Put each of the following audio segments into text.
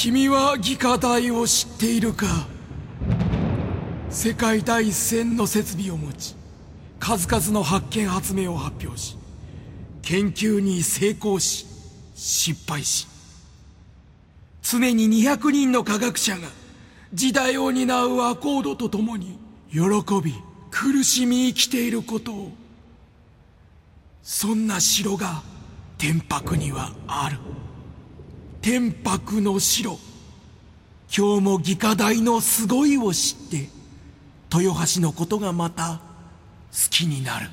君は技科大を知っているか。世界第一線の設備を持ち、数々の発見発明を発表し、研究に成功し失敗し、常に200人の科学者が時代を担うアコードとともに喜び苦しみ生きていることを、そんな城が天白にはある。天白の城。今日も技科大のすごいを知って豊橋のことがまた好きになる。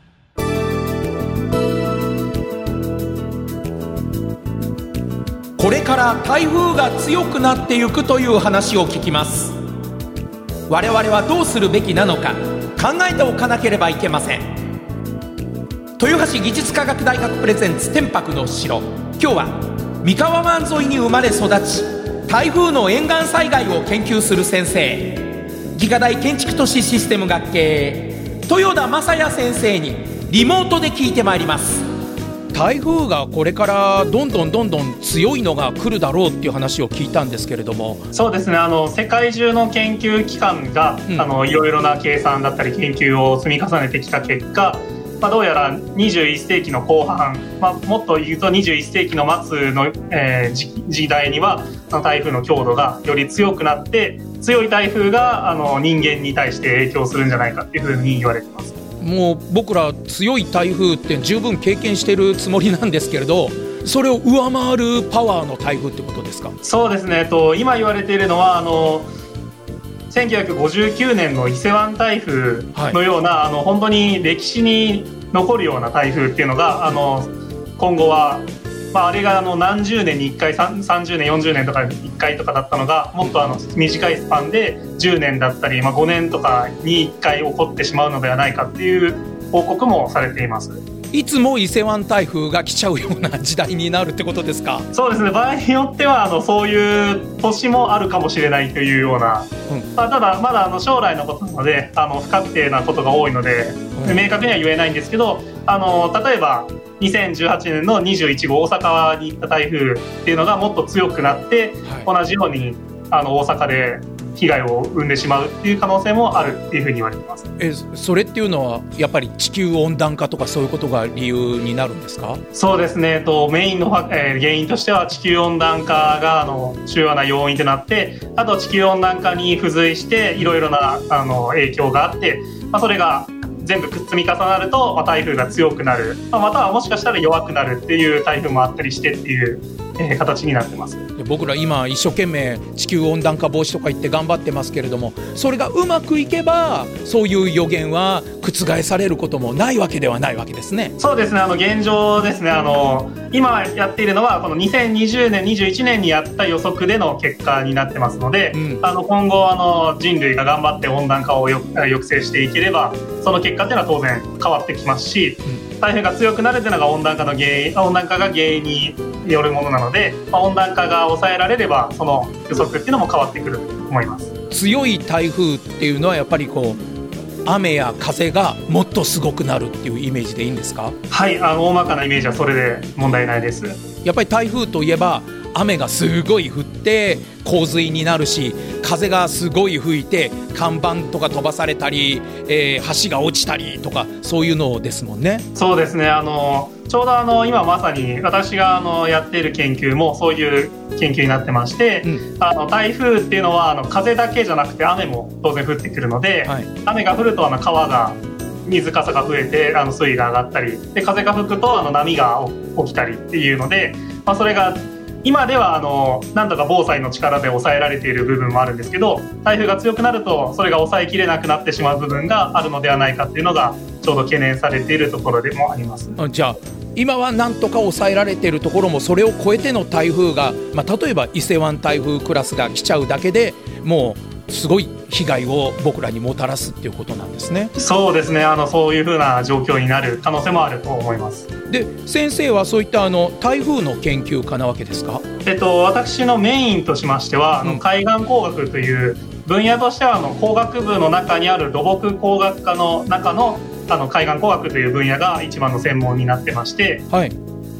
これから台風が強くなっていくという話を聞きます。我々はどうするべきなのか考えておかなければいけません。豊橋技術科学大学プレゼンツ天白の城。今日は三河湾沿いに生まれ育ち、台風の沿岸災害を研究する先生、技科大建築都市システム学系豊田正也先生にリモートで聞いてまいります。台風がこれからどんどん強いのが来るだろうっていう話を聞いたんですけれども。 そうですね、世界中の研究機関が、いろいろな計算だったり研究を積み重ねてきた結果、どうやら21世紀の後半、もっと言うと21世紀の末の、時代には台風の強度がより強くなって、強い台風が人間に対して影響するんじゃないかっていうふうに言われてます。 もう僕ら強い台風って十分経験してるつもりなんですけれど、それを上回るパワーの台風ってことですか？ そうですね、今言われているのは1959年の伊勢湾台風のような、本当に歴史に残るような台風っていうのが今後は、あれが何十年に1回30年40年とか1回とかだったのが、もっと短いスパンで10年だったり、5年とかに1回起こってしまうのではないかっていう報告もされています。 いつも伊勢湾台風が来ちゃうような時代になるってことですか？ そうですね、場合によってはそういう年もあるかもしれないというような、ただまだ将来のことなので不確定なことが多いので、明確には言えないんですけど、例えば2018年の21号大阪に行った台風っていうのがもっと強くなって、同じように大阪で被害を生んでしまうっていう可能性もあるっていうふうに言われています。 それっていうのはやっぱり地球温暖化とかそういうことが理由になるんですか？ そうですね、メインの、原因としては地球温暖化が主要な要因となって、あと地球温暖化に付随していろいろな影響があって、それが全部積み重なると、台風が強くなる、またはもしかしたら弱くなるっていう台風もあったりしてっていう、形になってます。 僕ら今一生懸命地球温暖化防止とか言って頑張ってますけれども、それがうまくいけばそういう予言は覆されることもないわけではないわけですね。 そうですね、現状ですね、今やっているのはこの2020年21年にやった予測での結果になってますので、今後人類が頑張って温暖化を抑制していければ、その結果っていうのは当然変わってきますし、台風が強くなるというのが温暖化が原因によるものなので、温暖化が抑えられればその予測っていうのも変わってくると思います。 強い台風っていうのはやっぱり雨や風がもっとすごくなるっていうイメージでいいんですか？ はい、大まかなイメージはそれで問題ないです。 やっぱり台風といえば雨がすごい降って洪水になるし、風がすごい吹いて看板とか飛ばされたり、橋が落ちたりとか、そういうのですもんね。 そうですね、ちょうど今まさに私がやっている研究もそういう研究になってまして、台風っていうのは風だけじゃなくて雨も当然降ってくるので、雨が降ると川が水かさが増えて水位が上がったりで、風が吹くと波が起きたりっていうので、それが今ではなんとか防災の力で抑えられている部分もあるんですけど、台風が強くなるとそれが抑えきれなくなってしまう部分があるのではないかっていうのがちょうど懸念されているところでもあります。 じゃあ今はなんとか抑えられているところも、それを超えての台風が、例えば伊勢湾台風クラスが来ちゃうだけでもうすごい被害を僕らにもたらすっていうことなんですね。 そうですね、そういうふうな状況になる可能性もあると思います。 で、先生はそういった台風の研究家なわけですか？ 私のメインとしましては、海岸工学という分野としては工学部の中にある土木工学科の中の海岸工学という分野が一番の専門になってまして、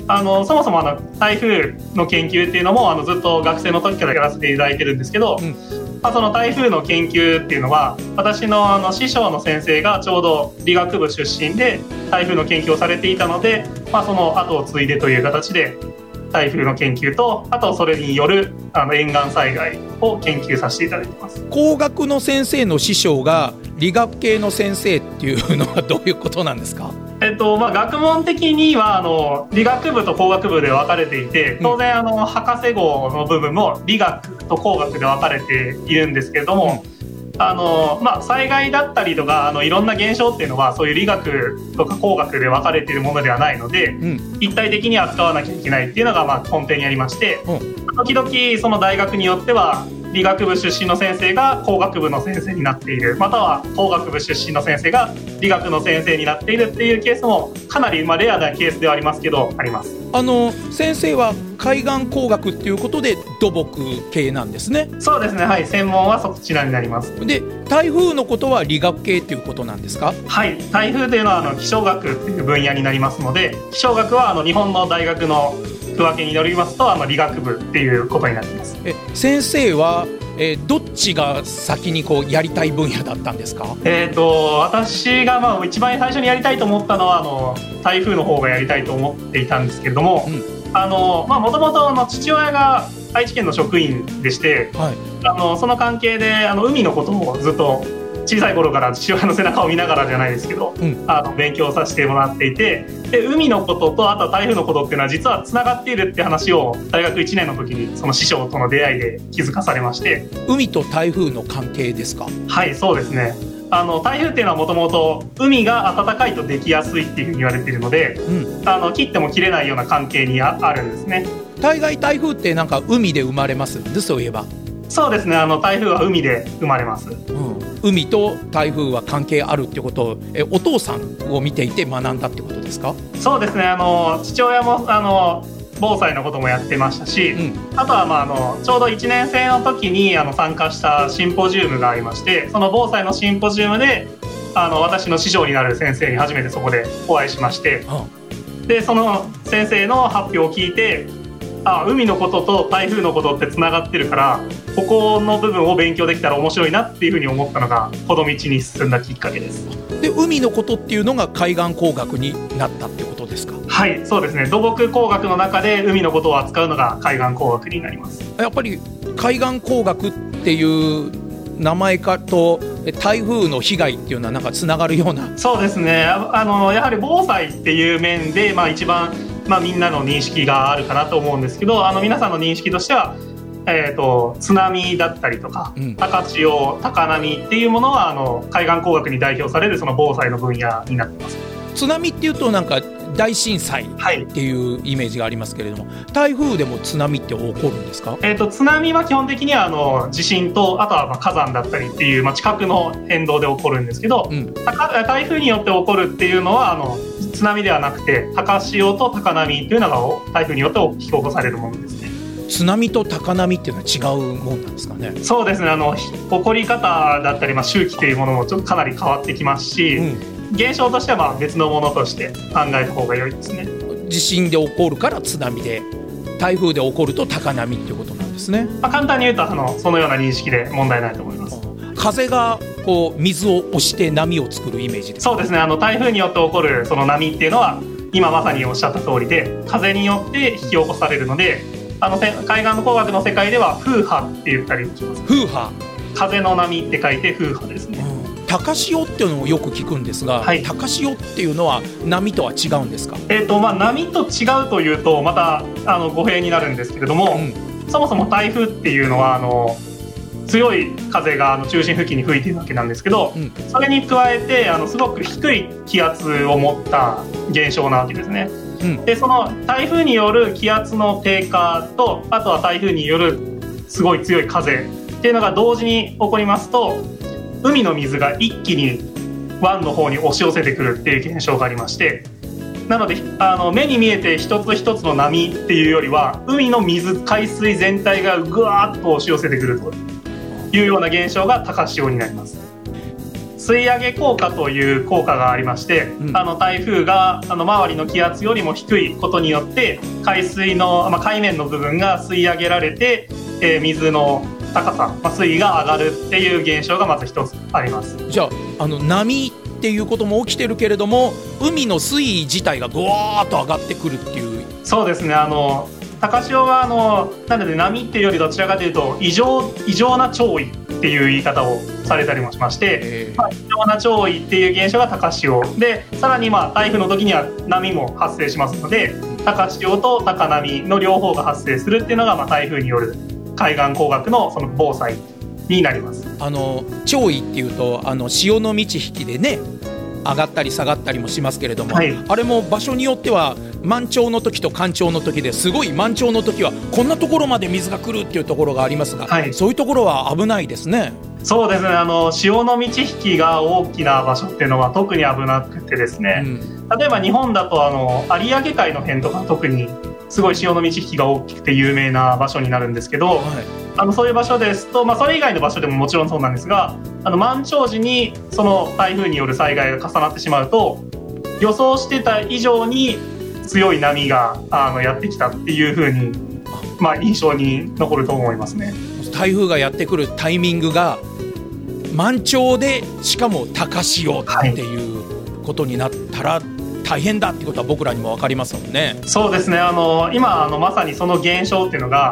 そもそも台風の研究っていうのもずっと学生の時からやらせていただいてるんですけど、その台風の研究っていうのは私の師匠の先生がちょうど理学部出身で台風の研究をされていたので、その後を継いでという形で台風の研究と、あとそれによる沿岸災害を研究させていただいてます。 工学の先生の師匠が理学系の先生っていうのはどういうことなんですか？ 学問的には理学部と工学部で分かれていて、当然博士号の部分も理学と工学で分かれているんですけれども、災害だったりとかいろんな現象っていうのはそういう理学とか工学で分かれているものではないので、一体的に扱わなきゃいけないっていうのが根底にありまして、時々その大学によっては理学部出身の先生が工学部の先生になっている、または工学部出身の先生が理学の先生になっているっていうケースもかなりレアなケースではありますけどあります。 先生は海岸工学っていうことで土木系なんですね。 そうですね、はい、専門はそちらになります。 で、台風のことは理学系っていうことなんですか？ はい、台風というのは気象学っていう分野になりますので、気象学は日本の大学の区分けによりますと理学部っていうことになっています。 先生はどっちが先にやりたい分野だったんですか？ 私が一番最初にやりたいと思ったのは台風の方がやりたいと思っていたんですけれども、もともと父親が愛知県の職員でして、その関係で海のことをずっと小さい頃から父親の背中を見ながらじゃないですけど、勉強させてもらっていて、で海のこととあと台風のことっていうのは実はつながっているって話を大学1年の時にその師匠との出会いで気づかされまして。 海と台風の関係ですか？ はい、そうですね。台風っていうのはもともと海が暖かいとできやすいっていうふうに言われているので、切っても切れないような関係にあるんですね。 大概台風って海で生まれますんで、そういえば。 そうですね、台風は海で生まれます。 海と台風は関係あるってことをお父さんを見ていて学んだってことですか？ そうですね、父親も防災のこともやってましたし、あとはちょうど1年生の時に参加したシンポジウムがありまして、その防災のシンポジウムで私の師匠になる先生に初めてそこでお会いしまして、でその先生の発表を聞いて、海のことと台風のことってつながってるからここの部分を勉強できたら面白いなっていうふうに思ったのがこの道に進んだきっかけです。 で、海のことっていうのが海岸工学になったってことですか？ はい、そうですね。土木工学の中で海のことを扱うのが海岸工学になります。 やっぱり海岸工学っていう名前かと台風の被害っていうのはつながるような。 そうですね、やはり防災っていう面で、一番みんなの認識があるかなと思うんですけど、皆さんの認識としては、津波だったりとか、高潮、高波っていうものは海岸工学に代表されるその防災の分野になってます。 津波っていうと大震災っていうイメージがありますけれども、台風でも津波って起こるんですか？津波は基本的には地震とあとは火山だったりっていう近くの変動で起こるんですけど、台風によって起こるっていうのは津波ではなくて高潮と高波っていうのが台風によって引き起こされるものですね。 津波と高波っていうのは違うもんなんですかね？ そうですね、起こり方だったり、周期というものもちょっとかなり変わってきますし、現象としては別のものとして考えた方が良いですね。 地震で起こるから津波で、台風で起こると高波っていうことなんですね。 簡単に言うとそのような認識で問題ないと思います。 風が水を押して波を作るイメージですか？ そうですね、台風によって起こるその波っていうのは今まさにおっしゃった通りで、風によって引き起こされるので、海岸工学の世界では風波って言ったりします。 風波、 風の波って書いて風波ですね。 高潮っていうのをよく聞くんですが、高潮っていうのは波とは違うんですか？ 波と違うというとまた語弊になるんですけれども、そもそも台風っていうのは強い風が中心付近に吹いているわけなんですけど、それに加えてすごく低い気圧を持った現象なわけですね。でその台風による気圧の低下とあとは台風によるすごい強い風っていうのが同時に起こりますと、海の水が一気に湾の方に押し寄せてくるっていう現象がありまして、なので目に見えて一つ一つの波っていうよりは海の海水全体がぐわーっと押し寄せてくるというような現象が高潮になります。 吸い上げ効果という効果がありまして、台風が周りの気圧よりも低いことによって海水の、海面の部分が吸い上げられて、水の高さ、水位が上がるっていう現象がまず一つあります。 じゃあ、波っていうことも起きてるけれども、海の水位自体がぐわーっと上がってくるっていう。 そうですね、高潮はなので波っていうよりどちらかというと異常な潮位っていう言い方をされたりもしまして、異常な潮位っていう現象が高潮で、さらに台風の時には波も発生しますので、高潮と高波の両方が発生するっていうのが、台風による海岸工学のその防災になります。 潮位っていうと潮の満ち引きでね、上がったり下がったりもしますけれども、あれも場所によっては満潮の時と干潮の時ですごい満潮の時はこんなところまで水が来るっていうところがありますが、そういうところは危ないですね。 そうですね、潮の満ち引きが大きな場所っていうのは特に危なくてですね、例えば日本だと有明海の辺とか特にすごい潮の満ち引きが大きくて有名な場所になるんですけど、そういう場所ですと、それ以外の場所でももちろんそうなんですが、満潮時にその台風による災害が重なってしまうと、予想してた以上に強い波がやってきたっていう風に、印象に残ると思いますね。 台風がやってくるタイミングが満潮で、しかも高潮っていうことになったら、大変だってことは僕らにも分かりますもんね。 そうですね、今まさにその現象っていうのが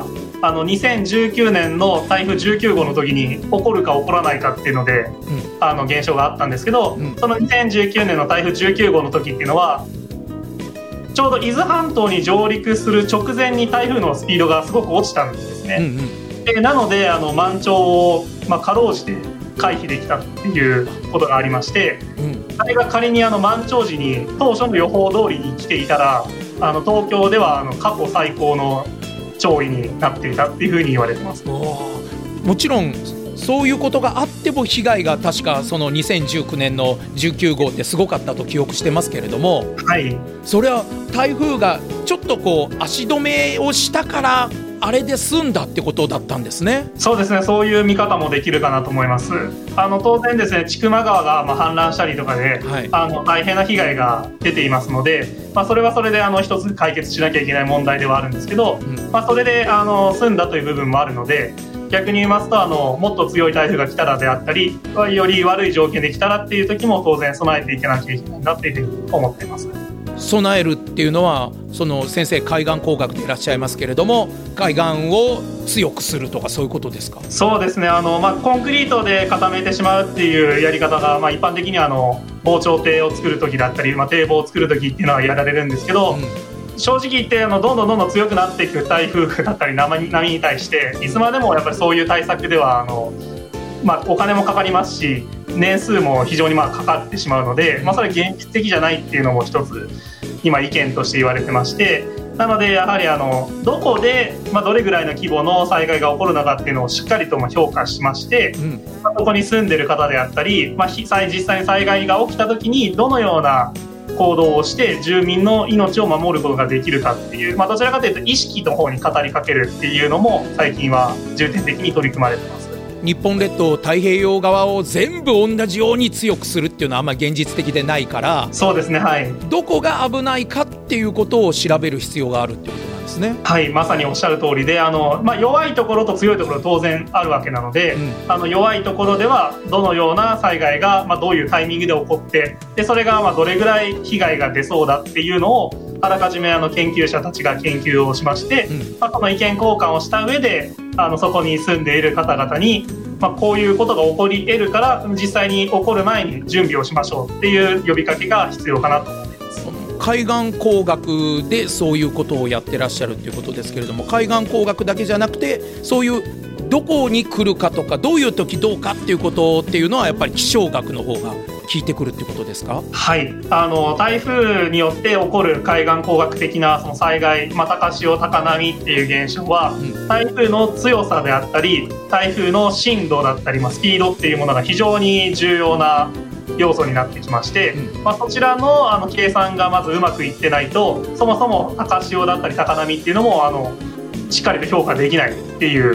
2019年の台風19号の時に起こるか起こらないかっていうので、現象があったんですけど、その2019年の台風19号の時っていうのはちょうど伊豆半島に上陸する直前に台風のスピードがすごく落ちたんですね。でなので満潮を、かろうじて回避できたっていうことがありまして、あれが仮に満潮時に当初の予報通りに来ていたら、東京では過去最高の潮位になっていたっていうふうに言われてます。 もちろんそういうことがあっても被害が確かその2019年の19号ってすごかったと記憶してますけれども、それは台風がちょっと足止めをしたからあれで済んだってことだったんですね。 そうですね、そういう見方もできるかなと思います。当然ですね、千曲川が氾濫したりとかで、大変な被害が出ていますので、それはそれで一つ解決しなきゃいけない問題ではあるんですけど、それで済んだという部分もあるので、逆に言いますともっと強い台風が来たらであったり、より悪い条件で来たらっていう時も当然備えていけなきゃいけないなっていうふうに思っています。 備えるっていうのはその先生海岸工学でいらっしゃいますけれども、海岸を強くするとかそういうことですか？ そうですね、コンクリートで固めてしまうっていうやり方が、一般的には防潮堤を作る時だったり、堤防を作る時っていうのはやられるんですけど、正直言ってどんどん強くなっていく台風だったり波に対していつまでもやっぱりそういう対策ではお金もかかりますし、年数も非常にかかってしまうので、それは現実的じゃないっていうのも一つ今意見として言われてまして、なのでやはりどこで、どれぐらいの規模の災害が起こるのかっていうのをしっかりと評価しまして、そこに住んでる方であったり、実際に災害が起きた時にどのような行動をして住民の命を守ることができるかっていう、どちらかというと意識の方に語りかけるっていうのも最近は重点的に取り組まれてます。 日本列島太平洋側を全部同じように強くするっていうのはあんまり現実的でないから、 そうですね、 どこが危ないかっていうことを調べる必要があるっていうことなんですね。 まさにおっしゃる通りで、弱いところと強いところ当然あるわけなので、弱いところではどのような災害が、どういうタイミングで起こって、でそれがどれぐらい被害が出そうだっていうのをあらかじめ研究者たちが研究をしまして、その意見交換をした上でそこに住んでいる方々に、こういうことが起こり得るから実際に起こる前に準備をしましょうっていう呼びかけが必要かなと思っています。 海岸工学でそういうことをやってらっしゃるということですけれども、海岸工学だけじゃなくてそういうどこに来るかとかどういう時どうかっていうことっていうのはやっぱり気象学の方が効いてくるってことですか？ 台風によって起こる海岸工学的なその災害、高潮高波っていう現象は、台風の強さであったり台風の進路だったり、スピードっていうものが非常に重要な要素になってきまして、そちらの計算がまずうまくいってないと、そもそも高潮だったり高波っていうのもしっかりと評価できないっていう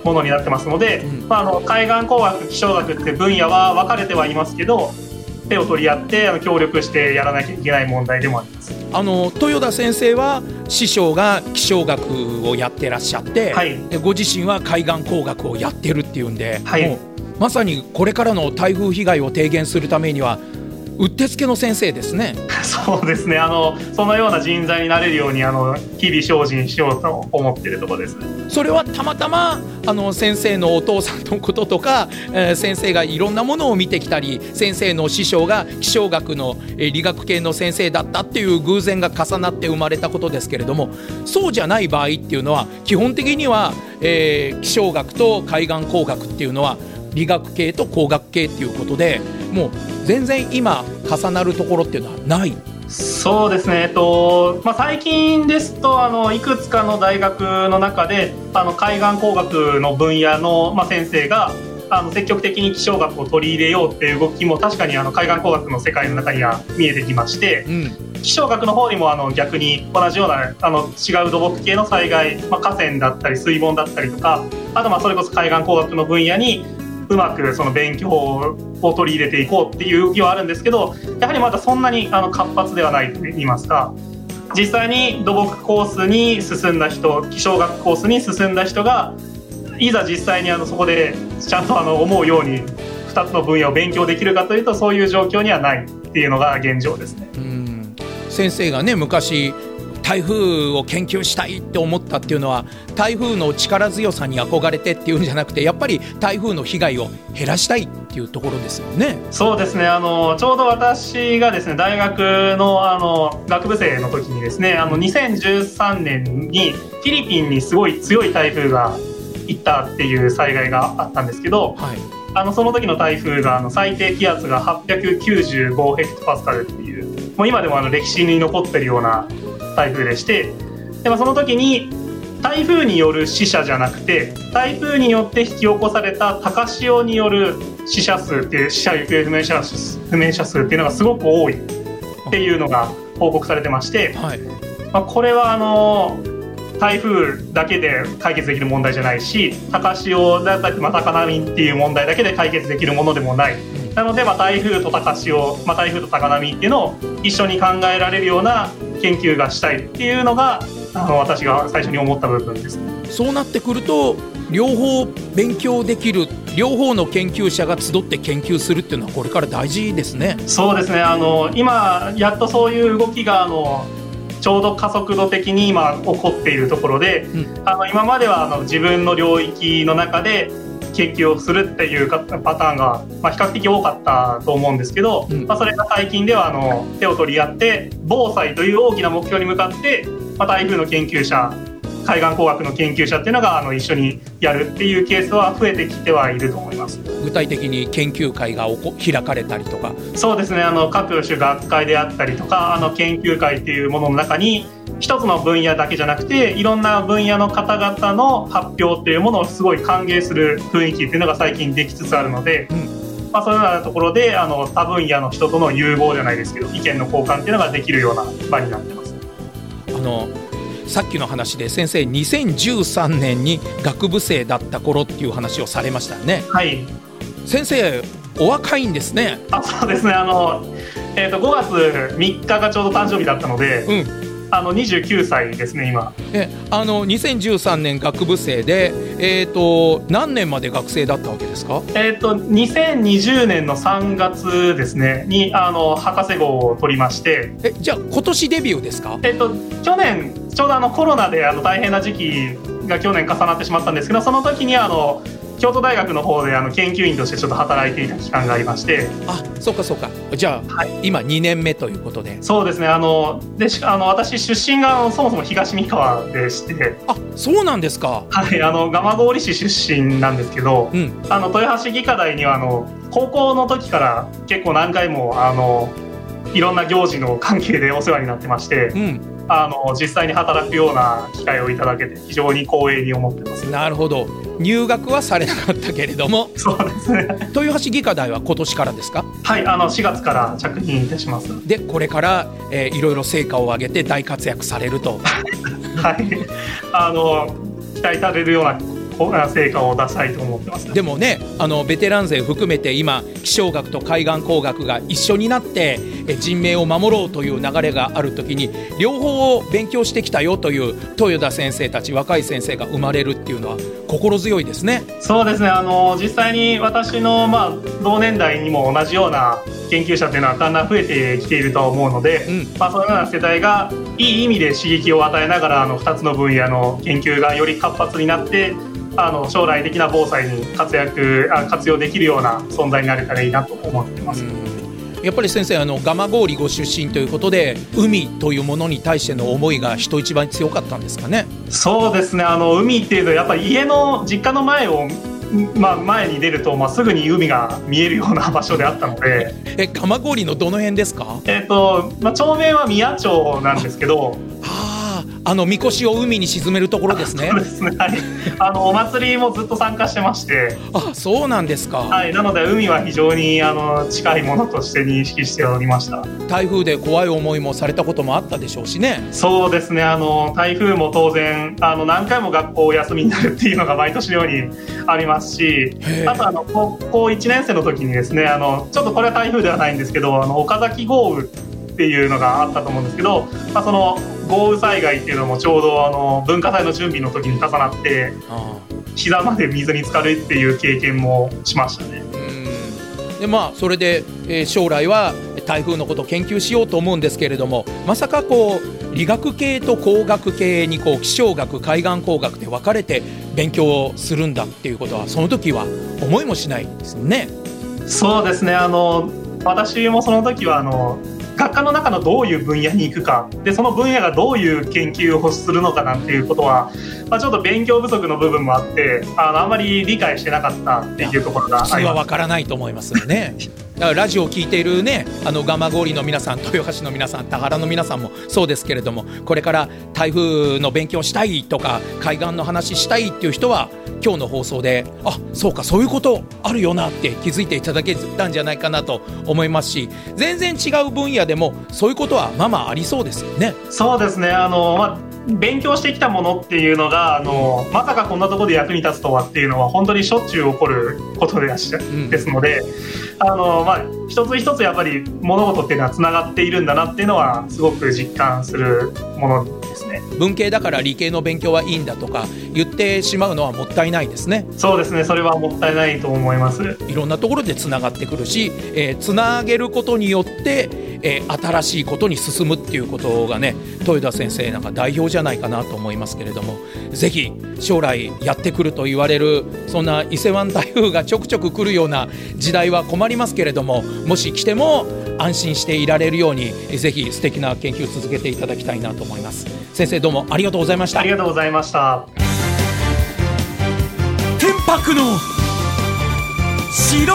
ものになってますので、海岸工学気象学って分野は分かれてはいますけど、手を取り合って協力してやらなきゃいけない問題でもあります。 豊田先生は師匠が気象学をやってらっしゃって、でご自身は海岸工学をやってるっていうんで、もうまさにこれからの台風被害を低減するためにはうってつけの先生ですね。 そうですね、そのような人材になれるように日々精進しようと思っているところです。 それはたまたま先生のお父さんのこととか、先生がいろんなものを見てきたり、先生の師匠が気象学の、理学系の先生だったっていう偶然が重なって生まれたことですけれども、そうじゃない場合っていうのは基本的には、気象学と海岸工学っていうのは理学系と工学系っていうことで、もう全然今重なるところっていうのはない。 そうですね、最近ですといくつかの大学の中で海岸工学の分野の、先生が積極的に気象学を取り入れようっていう動きも確かに海岸工学の世界の中には見えてきまして、気象学の方にも逆に同じような違う土木系の災害、河川だったり水門だったりとか、あとそれこそ海岸工学の分野にうまくその勉強を取り入れていこうっていう動きはあるんですけど、やはりまだそんなに活発ではないと言いますか、実際に土木コースに進んだ人、気象学コースに進んだ人がいざ実際にそこでちゃんと思うように2つの分野を勉強できるかというと、そういう状況にはないっていうのが現状ですね。 先生がね、昔台風を研究したいって思ったっていうのは、台風の力強さに憧れてっていうんじゃなくて、やっぱり台風の被害を減らしたいっていうところですよね。 そうですね、ちょうど私がですね、大学の学部生の時にですね、2013年にフィリピンにすごい強い台風が行ったっていう災害があったんですけど、その時の台風が最低気圧が895ヘクトパスカルっていう、もう今でも歴史に残ってるような台風でして、でその時に台風による死者じゃなくて、台風によって引き起こされた高潮による死者数っていう、死者行方不明者数っていうのがすごく多いっていうのが報告されてまして、これは台風だけで解決できる問題じゃないし、高潮だったり高波っていう問題だけで解決できるものでもない。なので台風と高潮、台風と高波っていうのを一緒に考えられるような研究がしたいっていうのが私が最初に思った部分ですね。 そうなってくると両方勉強できる、両方の研究者が集って研究するっていうのはこれから大事ですね。 そうですね、今やっとそういう動きがちょうど加速度的に今起こっているところで、今までは自分の領域の中で研究をするっていうパターンが、比較的多かったと思うんですけど、それが最近では手を取り合って防災という大きな目標に向かって、台風の研究者、海岸工学の研究者っていうのが一緒にやるっていうケースは増えてきてはいると思います。 具体的に研究会が開かれたりとか。 そうですね、各種学会であったりとか研究会っていうものの中に一つの分野だけじゃなくて、いろんな分野の方々の発表っていうものをすごい歓迎する雰囲気っていうのが最近できつつあるので、そういうようなところで他分野の人との融合じゃないですけど、意見の交換っていうのができるような場になってます。 さっきの話で先生2013年に学部生だった頃っていう話をされましたよね。先生お若いんですね。 そうですね、5月3日がちょうど誕生日だったので、29歳ですね今。 2013年学部生で、何年まで学生だったわけですか ？2020年の3月ですねに博士号を取りまして。 じゃあ今年デビューですか？ 去年ちょうどコロナで大変な時期が去年重なってしまったんですけど、その時に京都大学の方で研究員としてちょっと働いていた期間がありまして。 そうかそうか。じゃあ、今2年目ということで。 そうですね、私出身がそもそも東三河でして。 そうなんですか。 蒲郡市出身なんですけど、豊橋技科大には高校の時から結構何回もいろんな行事の関係でお世話になってまして、実際に働くような機会をいただけて非常に光栄に思ってます。 なるほど。入学はされなかったけれども。 そうですね。 豊橋技科大は今年からですか？ 4月から着任いたします。 でこれから、いろいろ成果を上げて大活躍されると。 期待されるような成果を出したいと思ってます。 でもね、ベテラン勢含めて今気象学と海岸工学が一緒になって人命を守ろうという流れがあるときに両方を勉強してきたよという豊田先生たち、若い先生が生まれるっていうのは心強いですね。 そうですね、実際に私の、同年代にも同じような研究者というのはだんだん増えてきていると思うので、そういうような世代がいい意味で刺激を与えながら2つの分野の研究がより活発になって将来的な防災に活用できるような存在になれたらいいなと思ってます。 やっぱり先生蒲郡ご出身ということで海というものに対しての思いが人一番強かったんですかね。 そうですね、海っていうのはやっぱり実家の前に出ると、すぐに海が見えるような場所であったので蒲郡のどの辺ですか？ 町名は宮町なんですけどみこしを海に沈めるところですね。 そうですね、はい、お祭りもずっと参加してまして。 そうなんですか。 はい、なので海は非常に近いものとして認識しておりました。 台風で怖い思いもされたこともあったでしょうしね。 そうですね、台風も当然何回も学校お休みになるっていうのが毎年のようにありますし、あと高校1年生の時にですねちょっとこれは台風ではないんですけど岡崎豪雨っていうのがあったと思うんですけど、その豪雨災害っていうのもちょうど文化祭の準備の時に重なって膝まで水に浸かるっていう経験もしましたね。 でそれで、将来は台風のことを研究しようと思うんですけれども、まさか理学系と工学系に気象学海岸工学で分かれて勉強をするんだっていうことはその時は思いもしないですよね。 そうですね、私もその時は学科の中のどういう分野に行くかで、その分野がどういう研究をするのかなんていうことは、ちょっと勉強不足の部分もあってあんまり理解してなかったっていうところがあります。 普通は分からないと思いますよね。だからラジオを聞いているね蒲郡の皆さん、豊橋の皆さん、田原の皆さんもそうですけれども、これから台風の勉強したいとか海岸の話したいっていう人は今日の放送でそうかそういうことあるよなって気づいていただけたんじゃないかなと思いますし、全然違う分野でもそういうことはありそうですよね。 そうですね、勉強してきたものっていうのがまさかこんなところで役に立つとはっていうのは本当にしょっちゅう起こることですので、一つ一つやっぱり物事っていうのはつながっているんだなっていうのはすごく実感するものですね。 文系だから理系の勉強はいいんだとか言ってしまうのはもったいないですね。 そうですね、それはもったいないと思います。 いろんなところでつながってくるし、つなげることによって新しいことに進むっていうことがね、豊田先生なんか代表じゃないかなと思いますけれども、ぜひ将来やってくると言われるそんな伊勢湾台風がちょくちょく来るような時代は困りますけれども、もし来ても安心していられるようにぜひ素敵な研究を続けていただきたいなと思います。先生どうもありがとうございました。 ありがとうございました。 天白の城。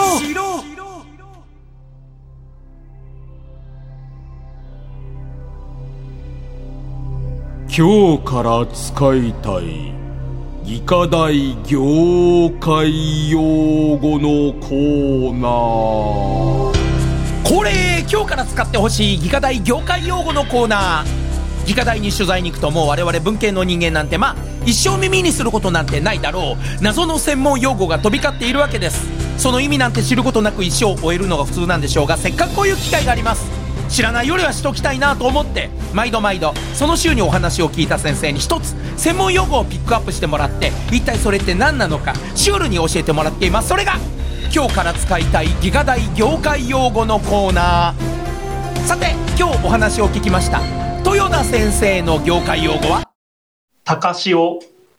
今日から使いたい技科大業界用語のコーナー。 これ今日から使ってほしい技科大業界用語のコーナー。技科大に取材に行くともう我々文系の人間なんて一生耳にすることなんてないだろう謎の専門用語が飛び交っているわけです。その意味なんて知ることなく一生を終えるのが普通なんでしょうが、せっかくこういう機会があります。知らないよりはしときたいなと思って毎度その週にお話を聞いた先生に一つ専門用語をピックアップしてもらって、一体それって何なのかシュールに教えてもらっています。それが今日から使いたい技科大業界用語のコーナー。さて今日お話を聞きました豊田先生の業界用語は高潮。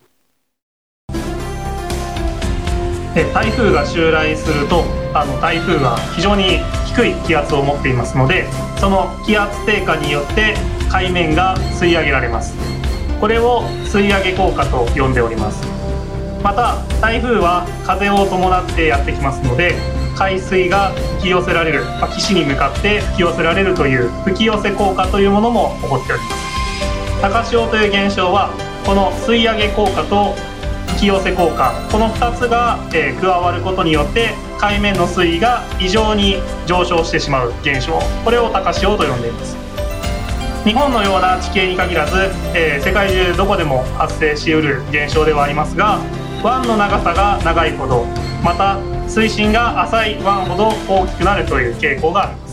台風が襲来すると台風は非常に低い気圧を持っていますので、その気圧低下によって海面が吸い上げられます。これを吸い上げ効果と呼んでおります。また台風は風を伴ってやってきますので、海水が引き寄せられる、岸に向かって引き寄せられるという吹き寄せ効果というものも起こっております。高潮という現象はこの吸い上げ効果と引き寄せ効果、この2つが、加わることによって海面の水位が異常に上昇してしまう現象、これを高潮と呼んでいます。日本のような地形に限らず、世界中どこでも発生しうる現象ではありますが、 湾の長さが長いほど、また水深が浅い湾ほど大きくなるという傾向があります。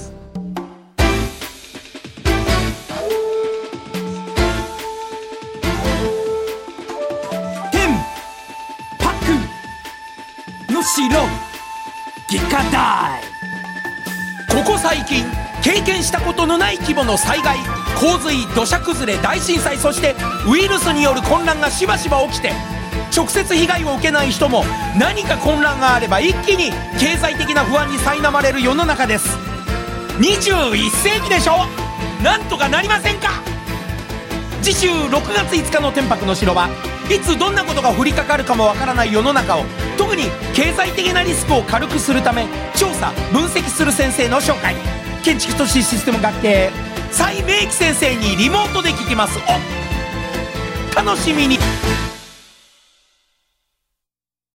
天白の城魏化大。 ここ最近経験したことのない規模の災害、洪水、土砂崩れ、大震災、そしてウイルスによる混乱がしばしば起きて、直接被害を受けない人も何か混乱があれば一気に経済的な不安に苛まれる世の中です。21世紀でしょ。なんとかなりませんか。次週6月5日の天白の城はいつどんなことが降りかかるかもわからない世の中を、特に経済的なリスクを軽くするため調査分析する先生の紹介、建築都市システム学系蔡明輝先生にリモートで聞きます。お楽しみに。